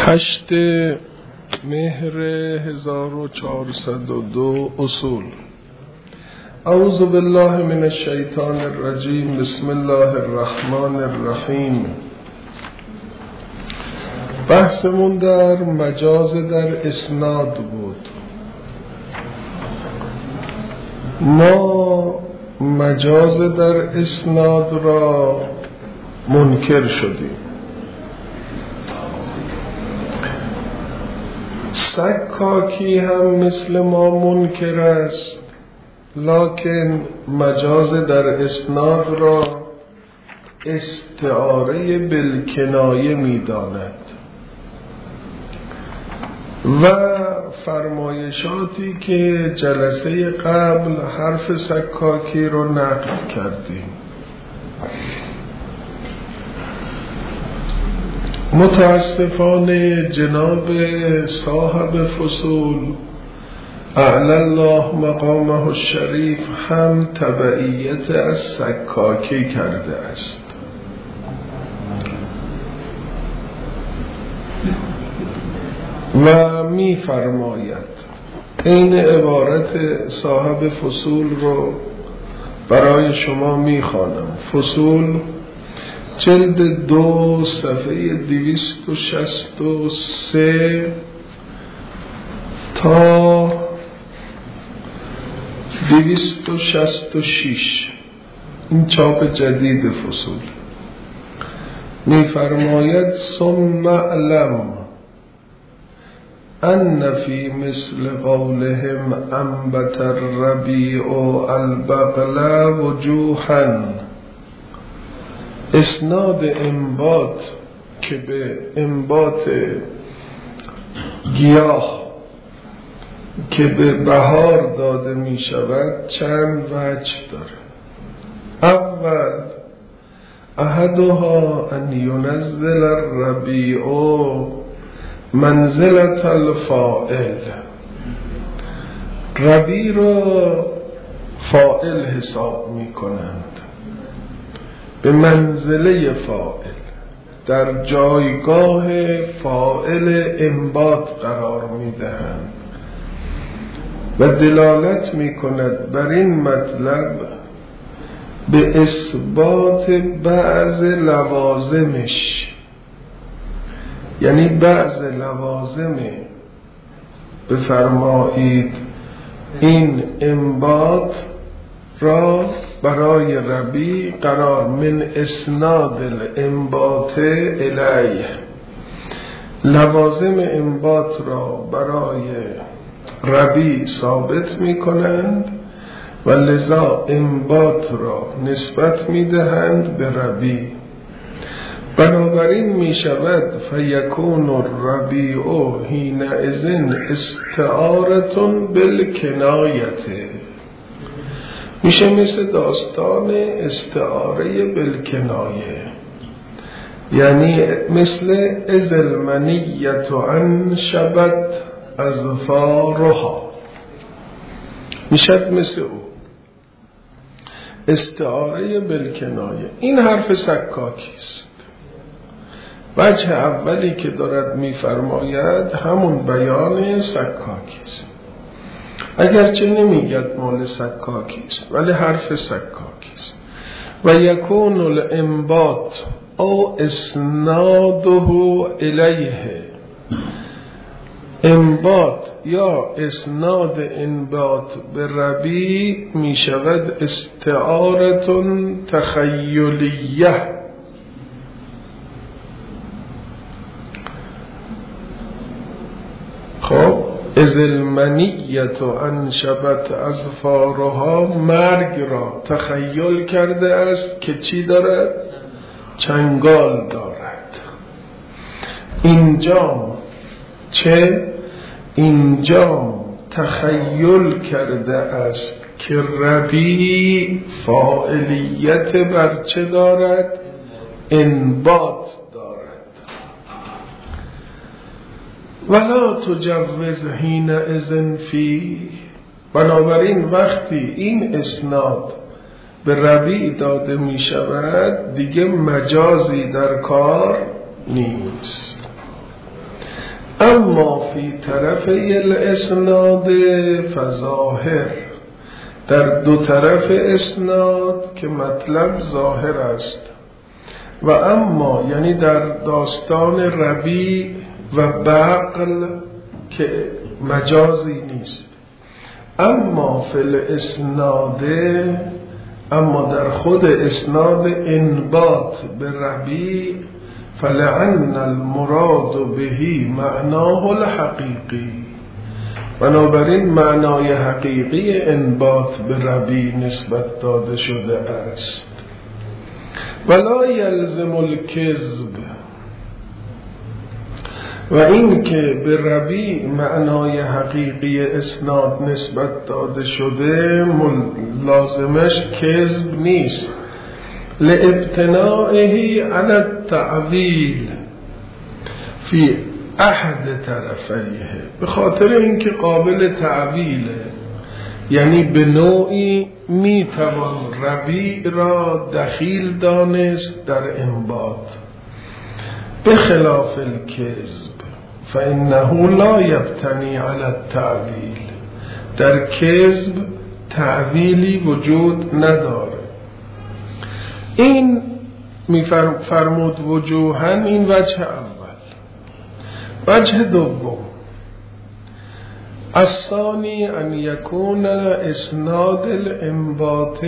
8 مهر 1402 اصول. اعوذ بالله من الشیطان الرجیم. بسم الله الرحمن الرحیم. بحثمون در مجاز در اسناد بود. ما مجاز در اسناد را منکر شدیم. سکاکی هم مثل ما منکر است، لکن مجاز در اسناد را استعاره بالکنایه می داند و فرمایشاتی که جلسه قبل حرف سکاکی رو نقد کردیم. متاسفانه جناب صاحب فصول اعلی الله مقامه الشریف هم تبعیت از سکاکی کرده است. و می فرماید این عبارت صاحب فصول رو برای شما می خوانم. فصول جلد 2 صفحه 263 تا 266 این چاپ جدید فصول می فرماید ثم اعلم ان فی مثل قولهم انبت الربیع البقل وجوها. اسناد انبات که به انبات گیاه که به بهار داده می شود چند وجه داره. اول احدها ان ینزل الربیع منزلت الفاعل. ربیع را فاعل حساب می کنند، به منزله فاعل، در جایگاه فاعل انبات قرار می دهند و دلالت می کند بر این مطلب به اثبات بعض لوازمش، یعنی بعض لوازم بفرمایید این انبات را برای ربیع قرار من اسناد الانبات الیه. لوازم انبات را برای ربیع ثابت می کنند و لذا انبات را نسبت می دهند به ربیع. بنابراین می شود فیکون الربیع حینئذ استعارة بالکنایة. میشه مثل داستان استعاره بالکنایه، یعنی مثل اذ المنیة انشبت اظفارها، میشد مثل او استعاره بالکنایه. این حرف سکاکی است. وجه اولی که دارد میفرماید همون بیان سکاکی است، اگرچه نمیگد مال سکاکی است ولی حرف سکاکی است. و یکون الانبات او اسناده الیه. انبات یا اسناد انبات به ربیع می شود استعاره تخیلیه. خب اذ المنیة انشبت اظفارها، مرگ را تخیل کرده است که چی دارد؟ چنگال دارد. اینجا چه؟ اینجا تخیل کرده است که ربیع فاعلیت بر چه دارد؟ انبات دارد. ولا تجوز حینئذ فیه. بنابراین وقتی این اسناد به ربیع داده می شود دیگه مجازی در کار نیست. اما فی طرف الاسناد فظاهر، در دو طرف اسناد که مطلب ظاهر است. و اما یعنی در داستان ربیع و بقل که مجازی نیست. اما فی الاسناد، اما در خود اسناد انبات به ربیع، فلعن المراد بهی معناه الحقیقی، بنابراین معنای حقیقی انبات به ربیع نسبت داده شده است. ولا یلزم الکذب، و این که به ربیع معنای حقیقی اسناد نسبت داده شده لازمش کذب نیست. لابتنائه علی التعویل فی احد طرفیه، به خاطر اینکه قابل تعویله، یعنی به نوعی میتوان ربیع را دخیل دانست در انبات، بخلاف الکذب فانه لا یبتنی علی التعویل، در کذب تعویلی وجود نداره. این میفرمود وجوهن، این وجه اول. وجه دوم، الثانی ان یکون اسناد الانبات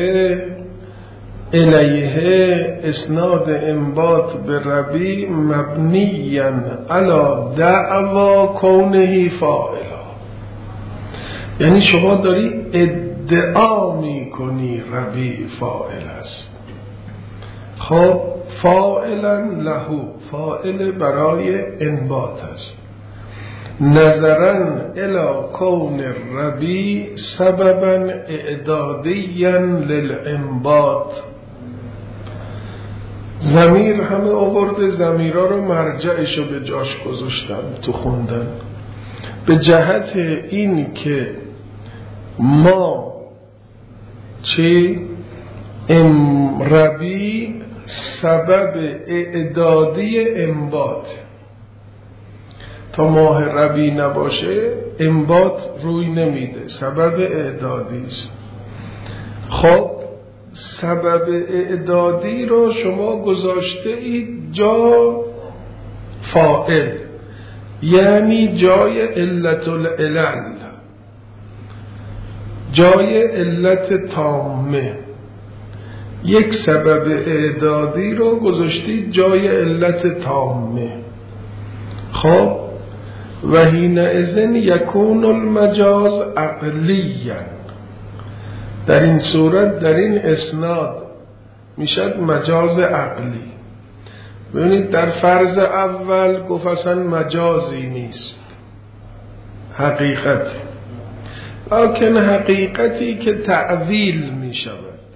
الیه، اسناد انبات به ربیع مبنیا علی دعوا کونه فاعلا، یعنی شما داری ادعا میکنی ربیع فاعل است. خب فاعلا له، فاعل برای انبات است. نظرا الی کون الربیع سببا اعدادیا للانبات، ضمیر همه آورده، ضمیرها رو مرجعشو به جاش گذاشتم تو خوندن، به جهت این که ما ربیع سبب اعدادی انبات، تا ماه ربیع نباشه انبات روی نمیده، سبب اعدادی است. خب سبب اعدادی رو شما گذاشته اید جا فاعل، یعنی جای علت العلل، جای علت تامه. یک سبب اعدادی رو گذاشتید جای علت تامه. خب و حینئذ یکون المجاز عقلیا، در این صورت در این اسناد میشد مجاز عقلی. ببینید در فرض اول گفت اصلا مجازی نیست، حقیقت، لکن حقیقتی که تعویل میشود.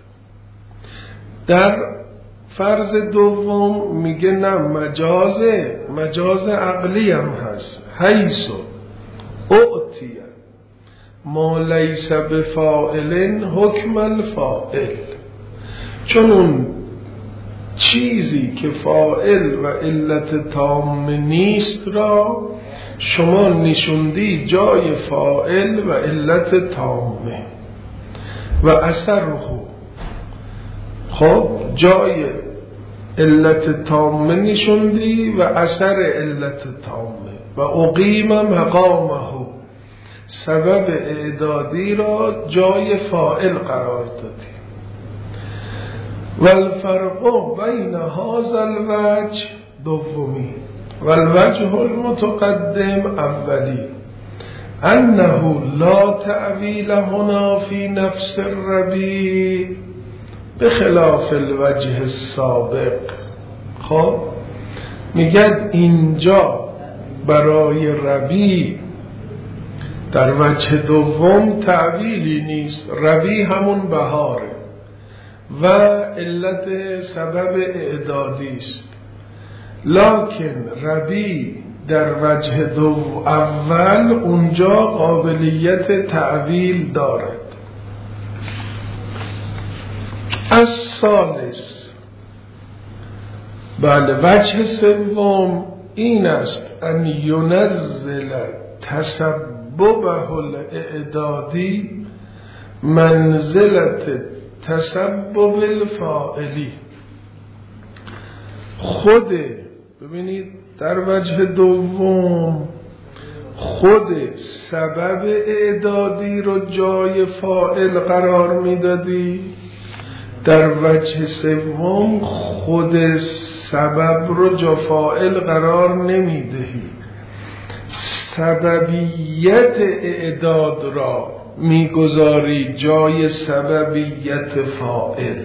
در فرض دوم میگه نه مجازه، مجاز عقلی هم هست. حیث اعطیه ما لیس بفاعل حکم الفاعل، چون اون چیزی که فاعل و علت تام نیست را شما نشوندی جای فاعل و علت تامه و اثره. خب جای علت تامه نشوندی و اثر علت تامه و اقیم مقامه، سبب اعدادی را جای فاعل قرار دادی. والفرق بین هذا الوجه دومی والوجه المتقدم اولی انه لا تعویل هنا فی نفس الربیع بخلاف الوجه السابق. خب میگد اینجا برای ربیع در وجه دوم تعویلی نیست، ربیع همون بهاره و علت سبب اعدادی است، لکن ربیع در وجه اول اونجا قابلیت تعویل دارد. الثالث، بله وجه سوم این است ان ینزل تسببه الاعدادی منزلت تسبب الفاعلی. خود ببینید در وجه دوم خود سبب اعدادی رو جای فاعل قرار میدادی، در وجه سوم خود سبب رو جا فاعل قرار نمیدهی، سببیت اعداد را میگذاری جای سببیت فاعل.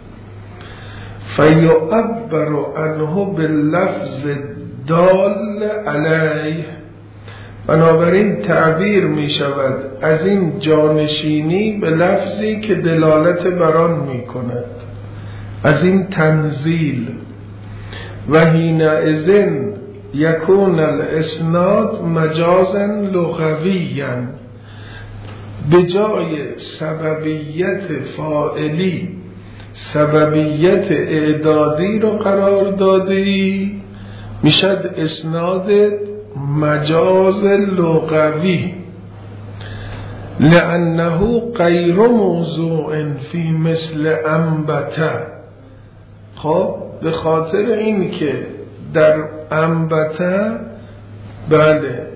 فیعبر عنه باللفظ دال علیه، بنابراین تعبیر می شود از این جانشینی به لفظی که دلالت بران می کند، از این تنزیل. و حینئذ یکون الاسناد مجازا لغویا، به جای سببیت فاعلی سببیت اعدادی رو قرار دادی، میشد اسناد مجاز لغوی. لأنه غیر موضوع فی مثل انبته. خب به خاطر این که در انبته بله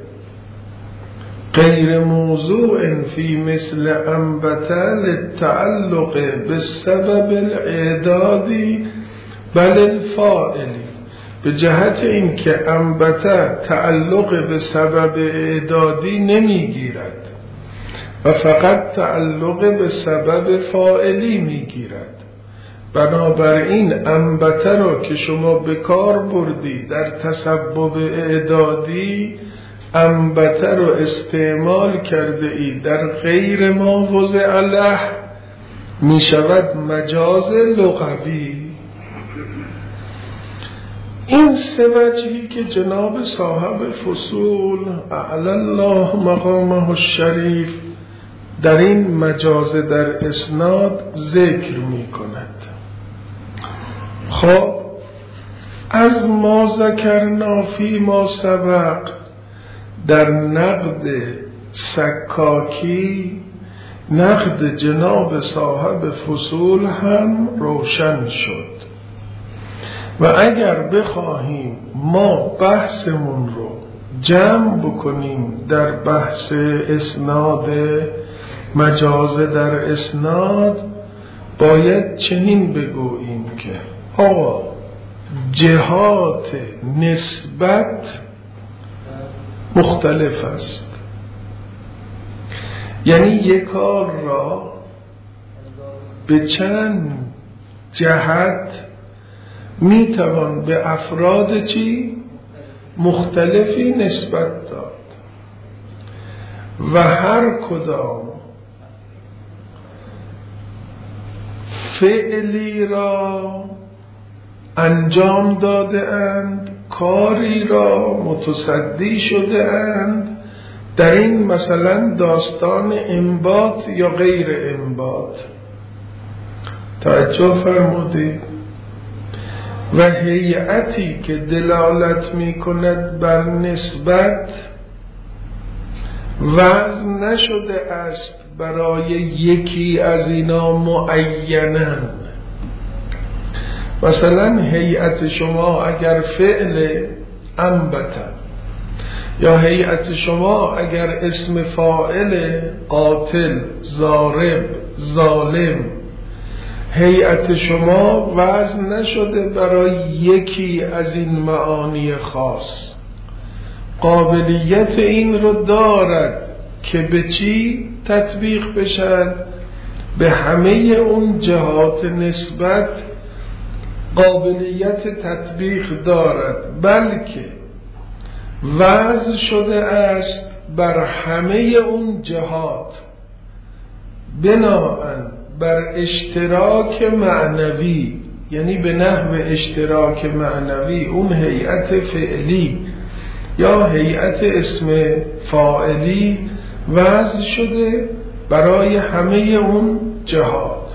غیر موضوع فی مثل انبته للتعلق بالسبب الاعدادی بل الفاعلی، به جهت این که انبته تعلق به سبب اعدادی نمیگیرد و فقط تعلق به سبب فاعلی میگیرد. بنابراین انبته را که شما به کار بردی در تسبب اعدادی، انبته را استعمال کرده ای در غیر ما وضع له، می شود مجاز لغوی. این سه وجهی که جناب صاحب فصول اعلی الله مقامه الشریف در این مجاز در اسناد ذکر می کند. خب از ما ذکرنا فی ما سبق، در نقد سکاکی نقد جناب صاحب فصول هم روشن شد. و اگر بخواهیم ما بحثمون رو جمع بکنیم در بحث اسناد مجاز در اسناد، باید چنین بگوییم که جهات نسبت مختلف است. یعنی یک کار را به چند جهت میتوان به افراد مختلفی نسبت داد و هر کدام فعلی را انجام داده اند، کاری را متصدی شده اند در این مثلا داستان انبات یا غیر انبات. توجه فرمودید؟ و هیئتی که دلالت می کند بر نسبت وضع نشده است برای یکی از اینا معیناً. مثلا هیئت شما اگر فعل انبته، یا هیئت شما اگر اسم فاعل قاتل، ضارب، ظالم، هیئت شما وضع نشده برای یکی از این معانی خاص، قابلیت این رو دارد که به چی تطبیق بشد؟ به همه اون جهات نسبت قابلیت تطبیق دارد، بلکه وضع شده است بر همه اون جهات بناءً بر اشتراک معنوی، یعنی به نحو اشتراک معنوی اون هیئت فعلی یا هیئت اسم فاعلی وضع شده برای همه اون جهات.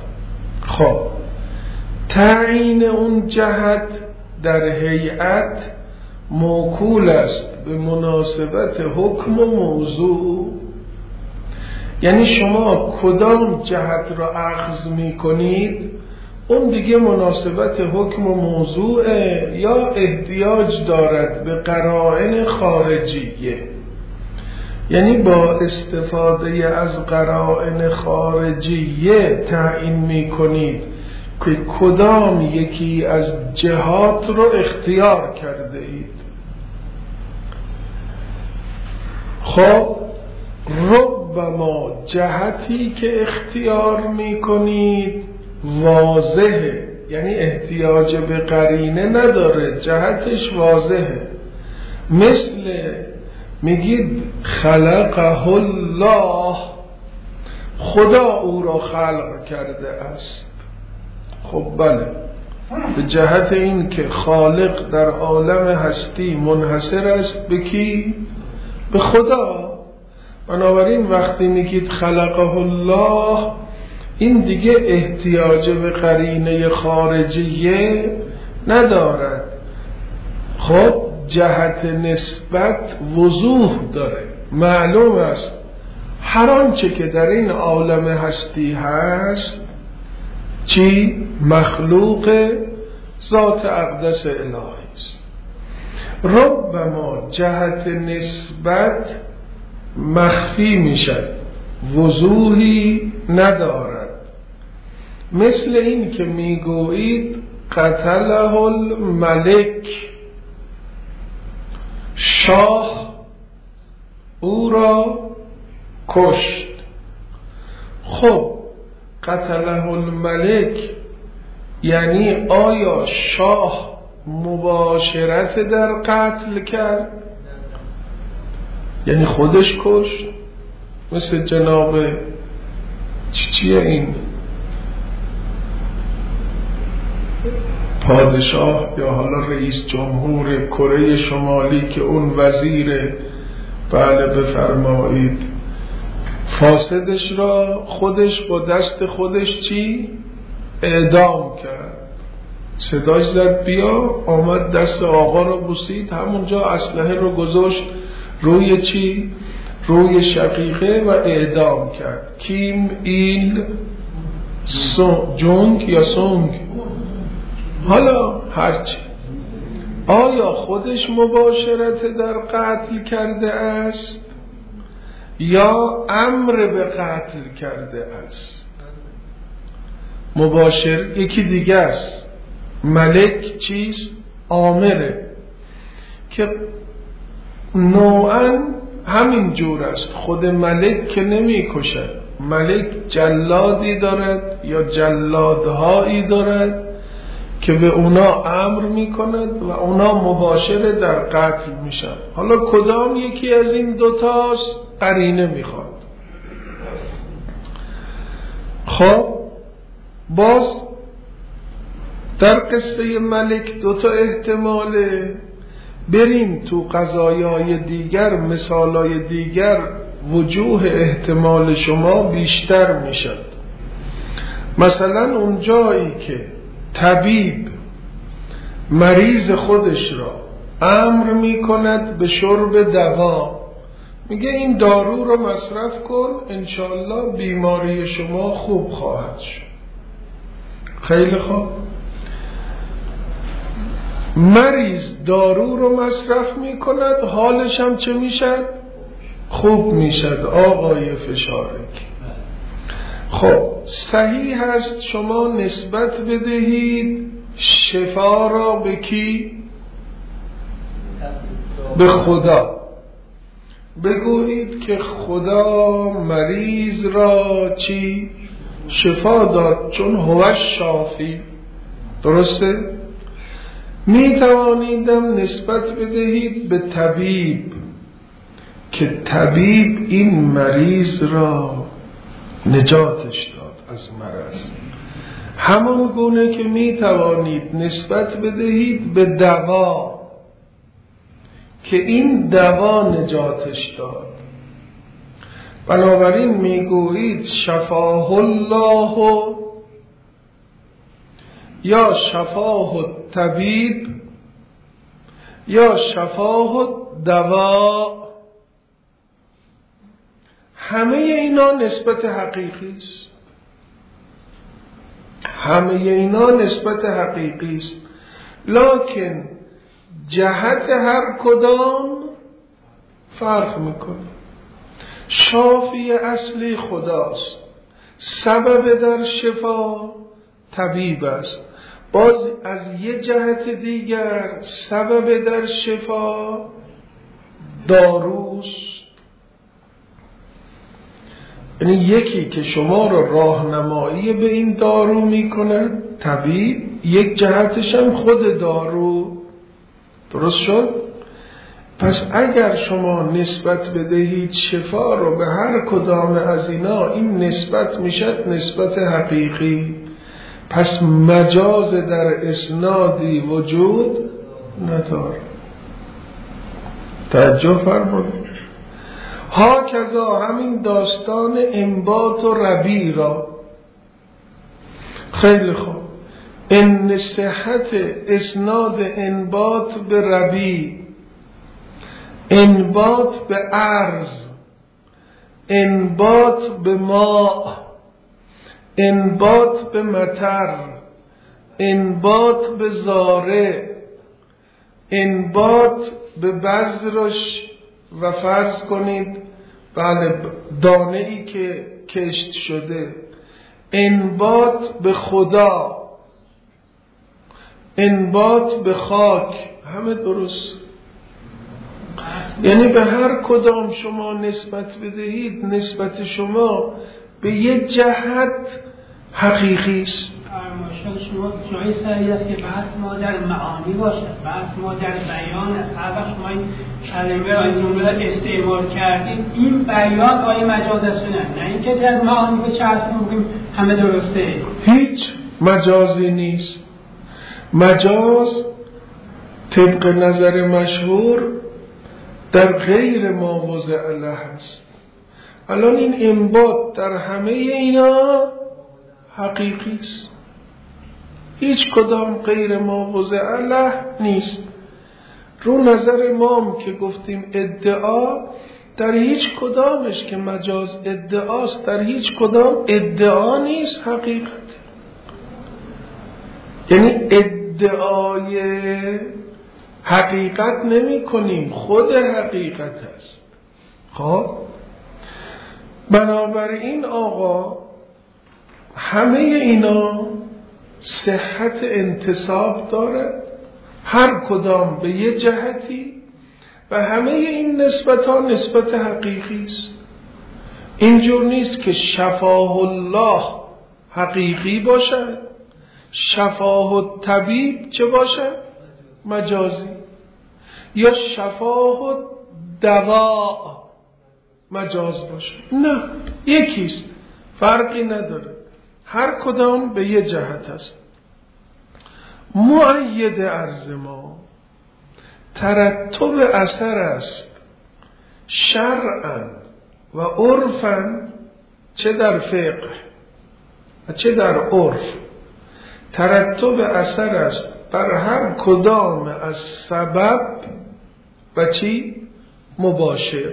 خب تعیین اون جهت در هیئت موکول است به مناسبت حکم و موضوع. یعنی شما کدام جهت را اخذ می کنید اون دیگه مناسبت حکم و موضوعه یا احتیاج دارد به قرائن خارجیه. یعنی با استفاده از قرائن خارجیه تعیین می کنید که کدام یکی از جهات رو اختیار کرده اید. خب ربما جهتی که اختیار می کنید واضحه، یعنی احتیاج به قرینه نداره، جهتش واضحه. مثل میگید خلقه الله، خدا او را خلق کرده است. خب بله، به جهت این که خالق در عالم هستی منحصر است به کی؟ به خدا. بنابراین وقتی میگید خلقه الله این دیگه احتیاج به قرینه خارجیه ندارد. خب جهت نسبت وضوح داره، معلوم است هر آنچه که در این عالم هستی هست چی؟ مخلوق ذات اقدس الهی است. ربما جهت نسبت مخفی میشد، وضوحی ندارد. مثل این که میگویید قتله الملک، شاه او را کشت. خب قتله الملک یعنی آیا شاه مباشرت در قتل کرد؟ یعنی خودش کشت؟ مثل جناب چیه این پادشاه یا حالا رئیس جمهور کره شمالی که اون وزیر، بله بفرمایید، فاسدش را خودش با دست خودش چی؟ اعدام کرد. صداش زد بیا، آمد دست آقا رو بوسید، همونجا اسلحه رو گذاشت روی چی؟ روی شقیقه و اعدام کرد. کیم ایل جونگ یا سونگ، حالا هرچی. آیا خودش مباشرت در قتل کرده است یا امر به قتل کرده است؟ مباشر یکی دیگه است، ملک چیست؟ آمره، که نوعاً همین جور است. خود ملک که نمی کشد، ملک جلادی دارد یا جلادهایی دارد که به اونا امر می کند و اونا مباشر در قتل میشن. حالا کدام یکی از این دوتاست؟ قرینه میخواد. خب باز در قصه ملک دوتا احتماله. بریم تو قضایای دیگر، مثالای دیگر، وجوه احتمال شما بیشتر میشد. مثلا اون جایی که طبیب مریض خودش را امر میکند به شرب دوا، میگه این دارو رو مصرف کن انشالله بیماری شما خوب خواهد شد. خیلی خوب، مریض دارو رو مصرف میکند، حالش هم چه میشد؟ خوب میشد آقای فشارک. خب صحیح هست شما نسبت بدهید شفا را به کی؟ به خدا. بگویید که خدا مریض را چی؟ شفا داد، چون هو شافی. درسته؟ می توانیدم نسبت بدهید به طبیب که طبیب این مریض را نجاتش داد از مرض. همان گونه که می توانید نسبت بدهید به دوا که این دوا نجاتش داد. بنابراین می گویید شفاه الله یا شفاه الطبیب یا شفاه دوا، همه اینا نسبت حقیقی است. همه اینا نسبت حقیقی است، لکن جهت هر کدام فرق میکنه. شافی اصلی خداست، سبب در شفا طبیب است، باز از یه جهت دیگر سبب در شفا داروست. یعنی یکی که شما رو راهنمایی به این دارو میکنه طبیب، یک جهتش هم خود دارو. درست شد؟ پس اگر شما نسبت بدهید شفا رو به هر کدام از اینا، این نسبت میشد نسبت حقیقی. پس مجاز در اسنادی وجود نداره. توجه فرمایید. هاکذا همین داستان انبات و ربی را. خیلی خوب، ان صحت اسناد انبات به ربی، انبات به ارض، انبات به ماء، انبات به مطر، انبات به زاره، انبات به بذرش و فرض کنید بله دانه ای که کشت شده، انبات به خدا، انبات به خاک، همه درست. یعنی به هر کدام شما نسبت بدهید، نسبت شما به یک جهت حقیقی است. شما جای سریع است که بحث ما در معانی باشد، بحث ما در بیان است. هر وقت ما این کلمه و جمله استعمال کردیم، این بیان آیه مجاز است نه اینکه در معانی به چرخ میگیم همه درسته. هیچ مجازی نیست. مجاز طبق نظر مشهور در غیر ما وضع له است. الان این انبات در همه اینا حقیقی است، هیچ کدام غیر ما وضع له نیست. رو نظر ما هم که گفتیم ادعا، در هیچ کدامش که مجاز ادعاست، در هیچ کدام ادعا نیست حقیقت. یعنی ادعای حقیقت نمی کنیم، خود حقیقت است. خب بنابراین آقا همه اینا صحت انتساب داره، هر کدام به یه جهتی، و همه این نسبت ها نسبت حقیقی است. اینجور نیست که شفاه الله حقیقی باشد، شفاه الطبیب چه باشد؟ مجازی، یا شفاه دوا مجاز باشد. نه، یکیست، فرقی نداره، هر کدام به یه جهت است. مؤید عرض ما ترتب اثر است شرعا و عرفا، چه در فقه و چه در عرف. ترتب اثر است بر هر کدام از سبب و چی؟ مباشر.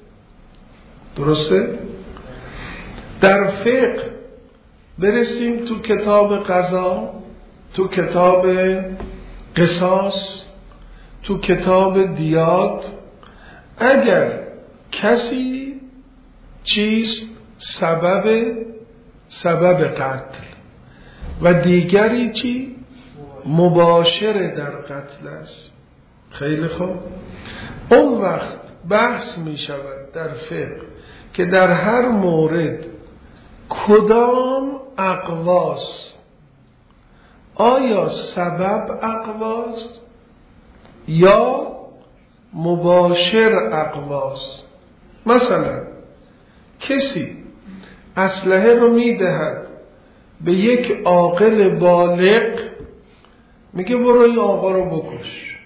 درسته؟ در فقه برسیم تو کتاب قضا، تو کتاب قصاص، تو کتاب دیات، اگر کسی چیست سبب قتل و دیگری چی؟ مباشر در قتل است. خیلی خوب، اون وقت بحث می شود در فقه که در هر مورد کدام اقواست، آیا سبب اقواست یا مباشر اقواست. مثلا کسی اسلحه رو می دهد به یک عاقل بالغ، میگه برو این آقا رو بکش.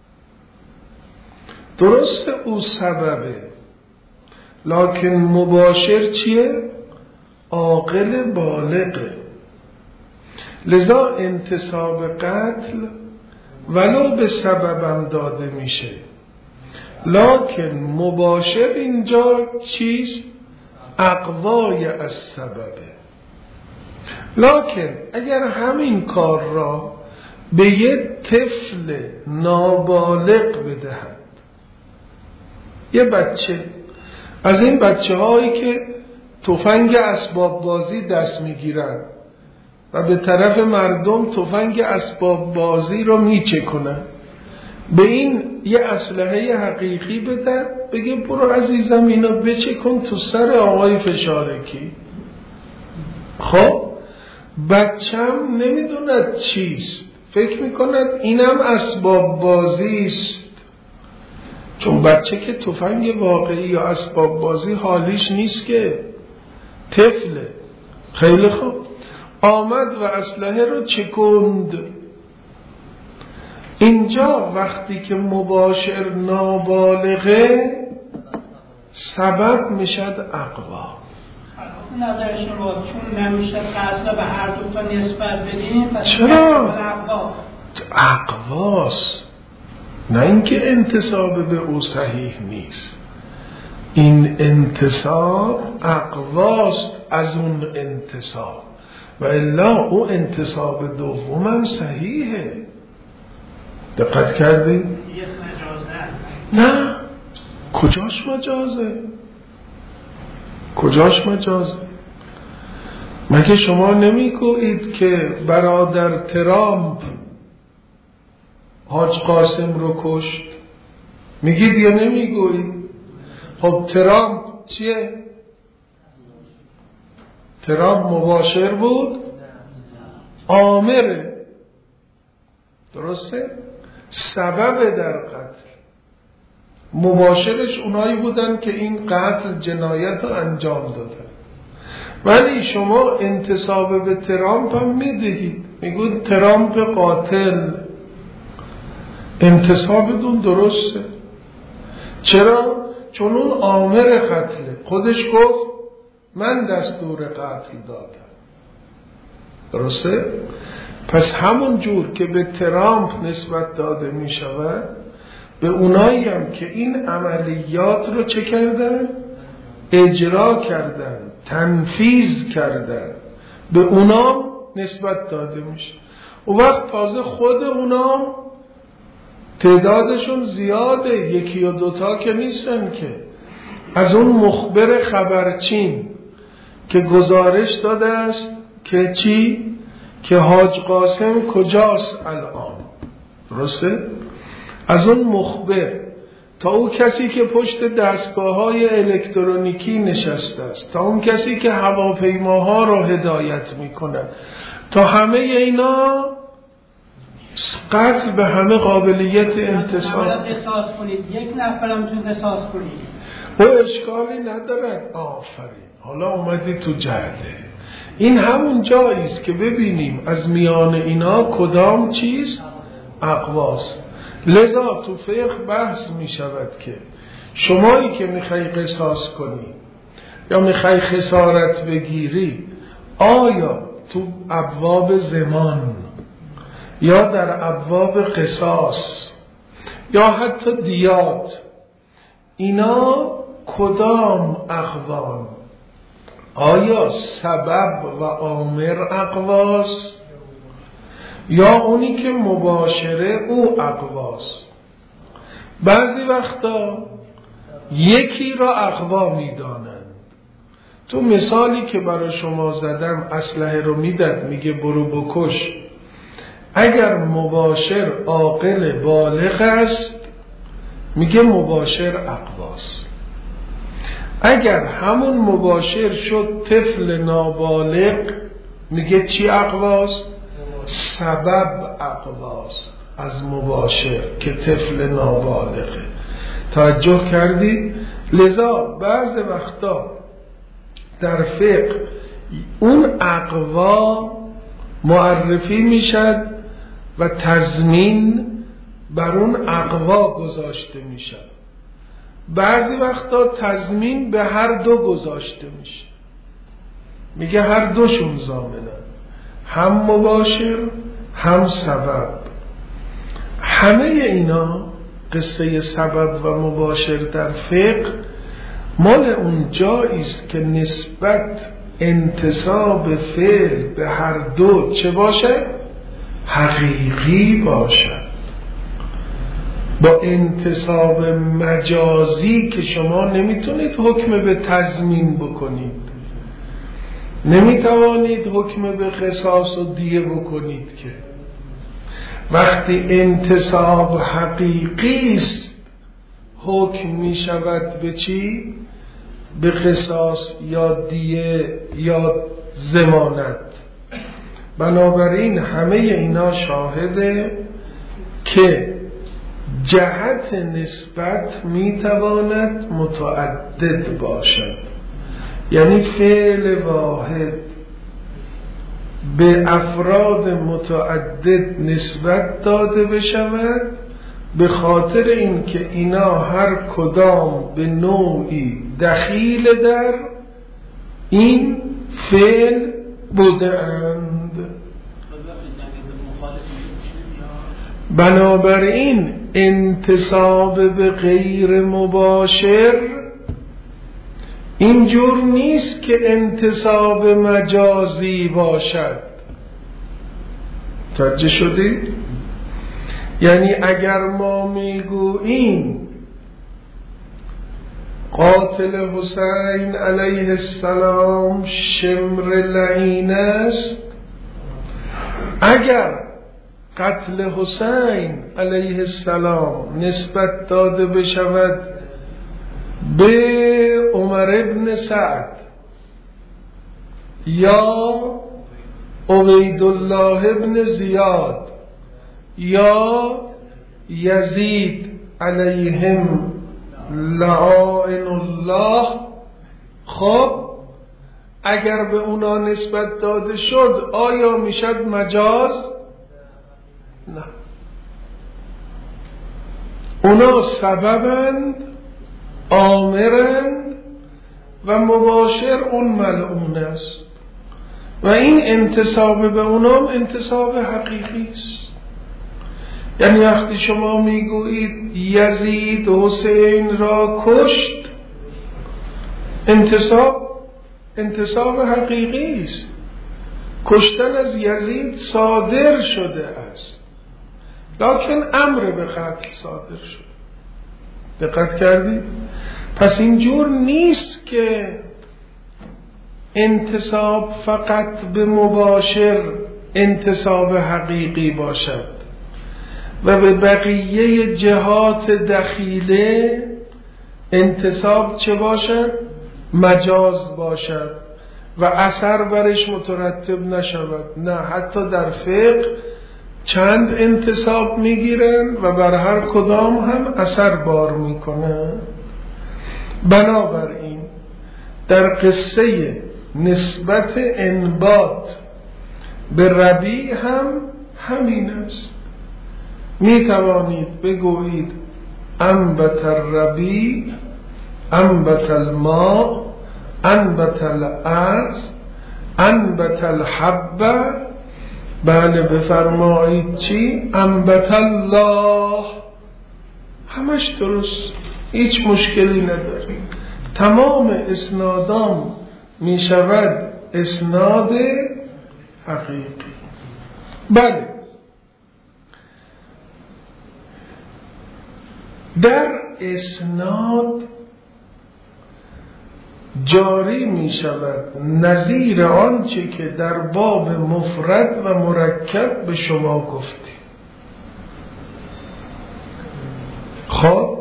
درسته او سببه، لکن مباشر چیه؟ عاقل بالغه. لذا انتصاب قتل ولو به سببم داده میشه، لکن مباشر اینجا چیست؟ اقوای از سببه. لکن اگر همین کار را به یه طفل نابالغ بدهد، یه بچه از این بچه هایی که تفنگ اسباب بازی دست میگیرن و به طرف مردم تفنگ اسباب بازی رو میچکنن، به این یه اسلحه حقیقی بده، بگه برو عزیزم اینو بچکن تو سر آقای فشارکی. خب بچم نمیدوند چیست، فکر میکند اینم اسباب بازی است، چون بچه که تفنگ واقعی یا اسباب بازی حالیش نیست که، طفله. خیلی خوب، آمد و اسلحه رو چکند. اینجا وقتی که مباشر نابالغه سبب میشد اقوا. نظر شما چون نمیشه قصد به هر دو تا نسبت بدیم، پس چرا؟ اقواست، نه اینکه انتساب به او صحیح نیست، این انتساب اقواست از اون انتساب، و الا او انتساب دومم صحیحه. دقت کردی؟ نه، کجاش مجازه؟ کجاش مجازه؟ مگه شما نمیگویید که برادر ترامپ حاج قاسم رو کشت؟ میگید یا نمیگویید؟ خب ترامپ چیه؟ ترامپ مباشر بود؟ آمره، درسته؟ سبب در قتل. مباشرش اونایی بودن که این قتل جنایت رو انجام دادن. ولی شما انتساب به ترامپ هم میدهید، میگوید ترامپ قاتل. انتسابتون درسته. چرا؟ چون اون آمر قتله، خودش گفت من دستور قتل دادم. درسته؟ پس همون جور که به ترامپ نسبت داده می شود، به اونایی هم که این عملیات رو چه کردن؟ اجرا کردن، تنفیذ کردن، به اونا نسبت داده میشه. و وقت تازه خود اونا تعدادشون زیاده، یکی و دوتا که نیستن که. از اون مخبر خبرچین که گزارش داده است که چی؟ که حاج قاسم کجاست الان، درسته؟ از اون مخبر تا اون کسی که پشت دستگاه‌های الکترونیکی نشسته است، تا اون کسی که هواپیماها رو هدایت میکنه، تا همه اینا قتل به همه قابلیت انتصاب. قصاص کنید، یک نفرم تو قصاص کنید، او اشکالی ندارد. آفرین، حالا اومدی تو جهده. این همون جاییست که ببینیم از میان اینا کدام چیز اقواست. لذا تو فقه بحث می شود که شمایی که میخوای قصاص کنی یا میخوای خسارت بگیری، آیا تو ابواب زمان یا در ابواب قصاص یا حتی دیات، اینا کدام اقوام؟ آیا سبب و آمر اقواست یا اونی که مباشره او اقواست؟ بعضی وقتا یکی را اقوا میدانند. تو مثالی که برای شما زدم، اسلحه رو میدد میگه برو بکش، اگر مباشر عاقل بالغ است میگه مباشر اقواست. اگر همون مباشر شد طفل نابالغ میگه چی اقواست؟ سبب اقواست از مباشر که طفل نابالغه. توجه کردید؟ لذا بعض وقتا در فقه اون اقوا معرفی میشد و تضمین بر اون اقوا گذاشته میشد. بعضی وقتا تضمین به هر دو گذاشته میشه، میگه هر دوشون ضامنن، هم مباشر هم سبب. همه اینا قصه سبب و مباشر در فقه مال اون جایی است که نسبت انتساب فعل به هر دو چه باشه؟ حقیقی باشد. با انتساب مجازی که شما نمیتونید حکم به تضمین بکنید، نمیتوانید حکم به قصاص و دیه بکنید. که وقتی انتساب حقیقی است حکم میشود به چی؟ به قصاص یا دیه یا ضمانت. بنابراین همه اینا شاهده که جهت نسبت میتواند متعدد باشد، یعنی فعل واحد به افراد متعدد نسبت داده بشود به خاطر اینکه اینا هر کدام به نوعی دخیل در این فعل بودند. بنابراین انتساب به غیر مباشر اینجور نیست که انتساب مجازی باشد. متوجه شدید؟ یعنی اگر ما میگوییم قاتل حسین علیه السلام شمر لعین است، اگر قتل حسین علیه السلام نسبت داده بشود به عمر ابن سعد یا عبیدالله ابن زیاد یا یزید علیهم لعائن الله، خب اگر به اونا نسبت داده شد آیا میشد مجاز؟ نه، اونا سببند، آمرند و مباشر اون ملعون است و این انتساب به اونام انتساب حقیقی است. یعنی وقتی شما میگویید یزید حسین را کشت، انتساب حقیقی است. کشتن از یزید صادر شده است، لکن امر به قتل صادر شده. دقت کردید؟ پس اینجور نیست که انتساب فقط به مباشر انتساب حقیقی باشد و به بقیه جهات دخیله انتساب چه باشد؟ مجاز باشد و اثر برش مترتب نشود. نه، حتی در فقه چند انتساب میگیرن و بر هر کدام هم اثر بار میکنن. بنابراین در قصه نسبت انبات به ربیع هم همین است. می توانید بگویید انبت الربیع، انبت الماء، انبت الارض، انبت الحبه. بله بفرمایید چی؟ انبت الله. همش درست، هیچ مشکلی نداریم. تمام اسنادام می شود اسناد حقیقی. بله، در اسناد جاری می شود نظیر آنچه که در باب مفرد و مرکب به شما گفتیم. خب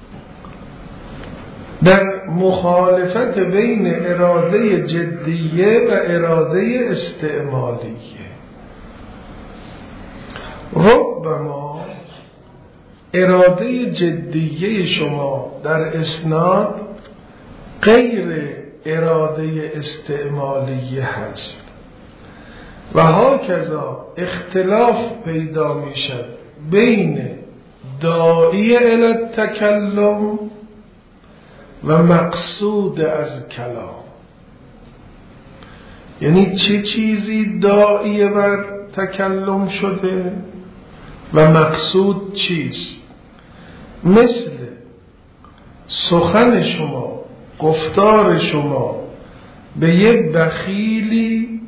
در مخالفت بین اراده جدیه و اراده استعمالیه، ربما اراده جدیه شما در اسناد غیر اراده استعمالیه هست و هاکذا اختلاف پیدا می شد بین داعی الی التکلم و مقصود از کلام. یعنی چه چیزی داعی بر تکلم شده و مقصود چیست؟ مثل سخن شما، گفتار شما به یک بخیلی،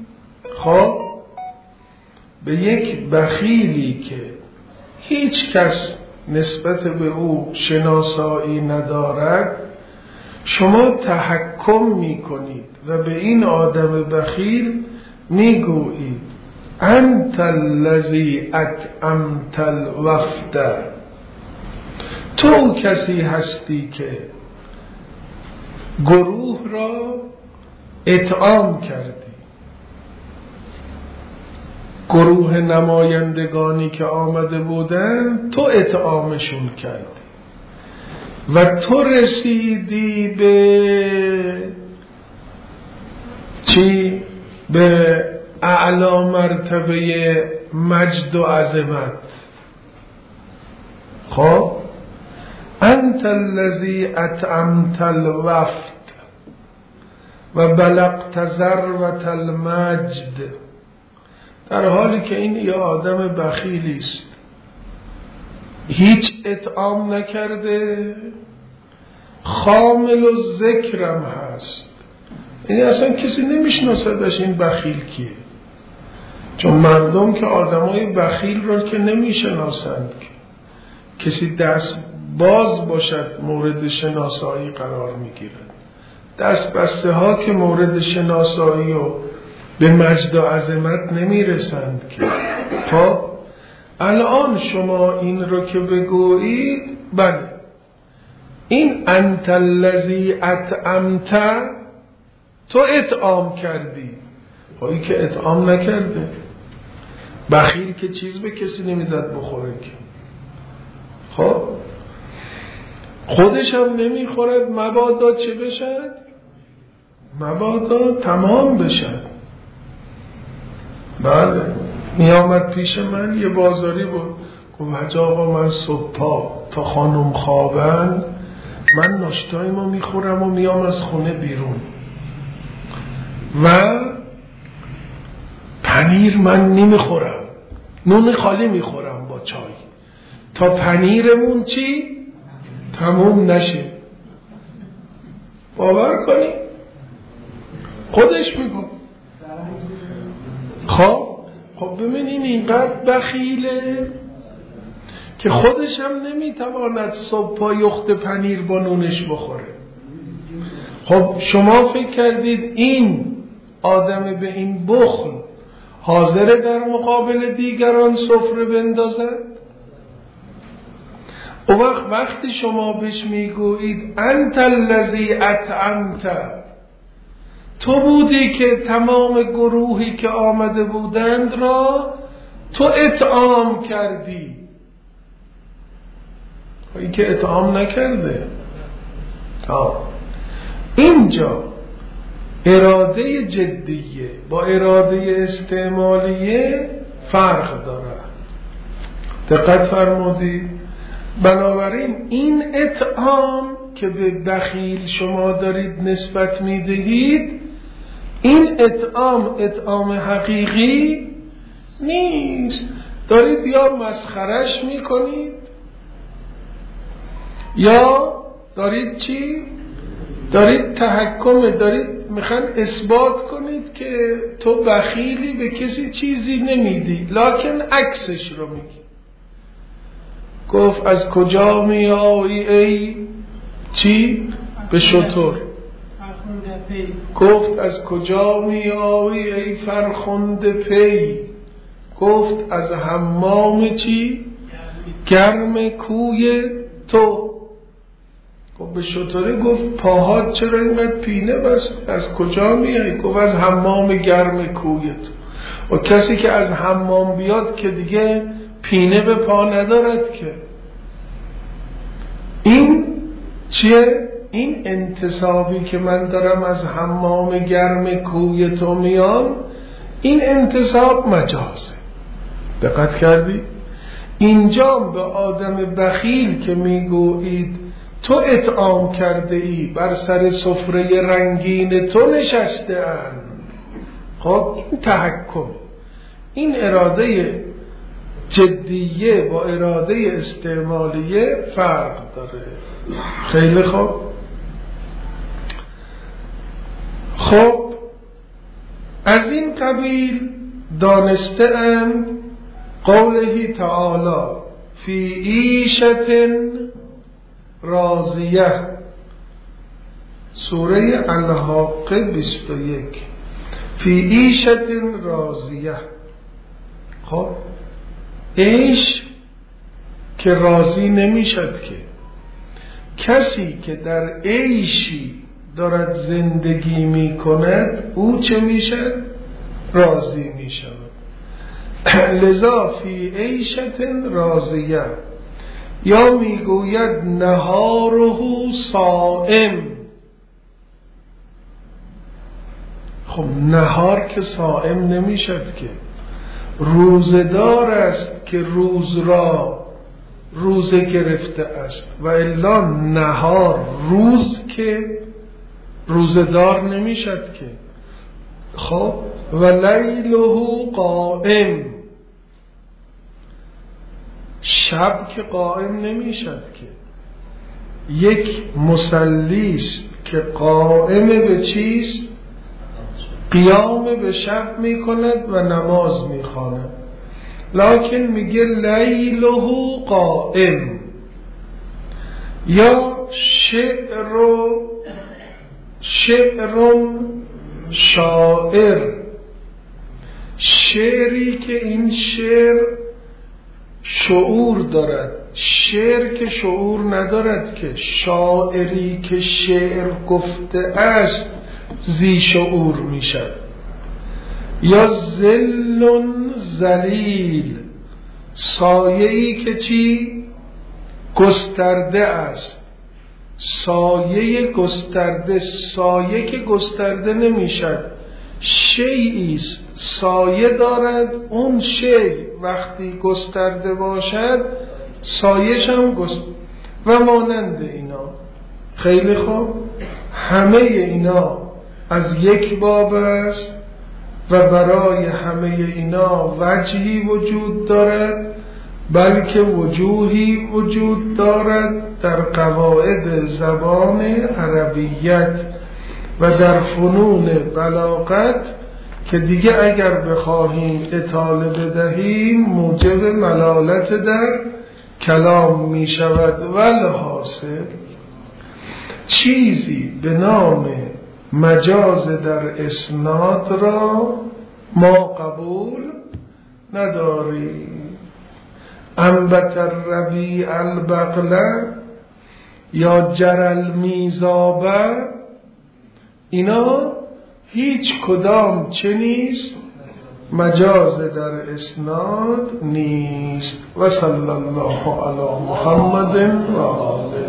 به یک بخیلی که هیچ کس نسبت به او شناسایی ندارد شما تحکم میکنید و به این آدم بخیل میگویید انت الذی اطعمت الوفد، تو کسی هستی که گروه را اطعام کردی، گروه نمایندگانی که آمده بودن تو اطعامشون کردی و تو رسیدی به چی؟ به اعلی مرتبه مجد و عظمت. خب انت الذی اطعمت الوفد و بلغت ذروة المجد، در حالی که این یه آدم بخیلی است، هیچ اطعام نکرده، خامل و ذکرم هست، یعنی اصلا کسی نمیشناسدش این بخیل کیه، چون مردم که آدمای بخیل رو که نمیشناسند، که کسی دست باز باشد مورد شناسایی قرار میگیرد، دست بسته ها که مورد شناسایی و به مجد و عظمت نمیرسند که. خب الان شما این رو که بگویید، بله این انت الذی اطعمت، تو اطعام کردی، خواهی که اطعام نکرده. بخیل که چیز به کسی نمیداد بخوره که، خب خودش هم نمیخورد، مبادا چه بشد؟ مبادا تمام بشد. بله میامد پیش من یه بازاری بود، گفت حاج آقا من صبحا تا خانم خوابن من ناشتای ما میخورم و میام از خونه بیرون و پنیر من نمیخورم، نون خالی میخورم با چای تا پنیرمون چی؟ تموم نشه. باور کنی؟ خودش میگو. خب ببینین اینقدر بخیله که خودش هم نمیتواند صبح پا یخت پنیر با نونش بخوره. خب شما فکر کردید این آدم به این بخل حاضر در مقابل دیگران سفره بندازد؟ او وقتی شما بهش میگویید انت الذی اطعمت، تو بودی که تمام گروهی که آمده بودند را تو اطعام کردی، این که اطعام نکرده. اینجا اراده جدیه با اراده استعمالیه فرق داره، دقت فرمودید؟ بنابراین این اطعام که به بخیل شما دارید نسبت میدهید، این اطعام حقیقی نیست، دارید یا مسخرش میکنید یا دارید چی؟ دارید تحکم، دارید میخوان اثبات کنید که تو بخیلی، به کسی چیزی نمیدی، لکن عکسش رو میگی. گفت از کجا می آیی ای چی؟ به شتر. گفت از کجا می آیی ای فرخنده پی؟ گفت از حمام چی؟ گرم کوی تو. گفت به شتره، گفت پاهات چرا اینقدر پینه بست؟ از کجا می آیی؟ گفت از حمام گرم کوی تو. و کسی که از حمام بیاد که دیگه پینه به پا ندارد که. این چیه؟ این انتصابی که من دارم از حمام گرم کوی تو میام، این انتصاب مجازه. دقت کردی؟ اینجا به آدم بخیل که میگویید تو اطعام کرده ای، بر سر سفره رنگین تو نشسته اند. خب این تحکم، این اراده جدیه با اراده استعمالیه فرق داره. خیلی خوب. خب از این قبیل دانسته اند قوله تعالی فی عیشة راضیه، سوره الحاقه 21. فی عیشة راضیه. خب عیش که راضی نمیشد که، کسی که در عیشی دارد زندگی میکند او چه میشد؟ راضی میشود. لذا فی عیشة راضیه. یا میگوید نهاره صائم. خب نهار که صائم نمیشد که، روزدار است که روز را روزه گرفته است، و الا نهار روز که روزدار نمیشد که. خب و لیله قائم، شب که قائم نمیشد که. یک مصلیست که قائم به چیست؟ قیام به شب میکند و نماز میخواند، لکن میگه لیله قائم. یا شعر شاعر، شعری که این شعر شعور دارد، شعر که شعور ندارد که. شاعری که شعر گفته است ذی شعور میشد. یا ظل ذلیل، سایه‌ای که چی؟ گسترده است. سایه گسترده، سایه که گسترده نمیشد، شیئی است سایه دارد. اون شی وقتی گسترده باشد سایش هم و مانند اینا. خیلی خوب. همه اینا از یک باب است و برای همه اینا وجهی وجود دارد، بلکه وجوهی وجود دارد در قواعد زبان عربیت و در فنون بلاغت که دیگه اگر بخواهیم اطاله بدهیم موجب ملالت در کلام می شود. والحاصل چیزی به نام مجاز در اسناد را ما قبول نداریم. انبت الربیع البقله یا جرل میزابه، اینا هیچ کدام چه نیست؟ مجاز در اسناد نیست. و صلی الله علی محمد و آله.